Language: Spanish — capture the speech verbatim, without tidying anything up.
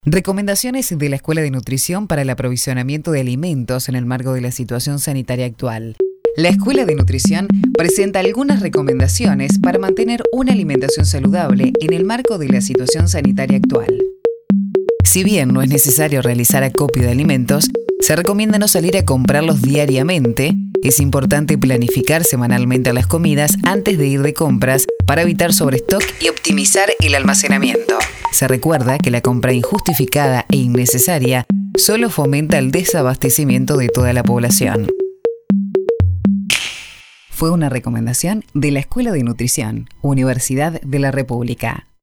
Recomendaciones de la Escuela de Nutrición para el aprovisionamiento de alimentos en el marco de la situación sanitaria actual. La Escuela de Nutrición presenta algunas recomendaciones para mantener una alimentación saludable en el marco de la situación sanitaria actual. Si bien no es necesario realizar acopio de alimentos, se recomienda no salir a comprarlos diariamente. Es importante planificar semanalmente las comidas antes de ir de compras para evitar sobrestock y optimizar el almacenamiento. Se recuerda que la compra injustificada e innecesaria solo fomenta el desabastecimiento de toda la población. Fue una recomendación de la Escuela de Nutrición, Universidad de la República.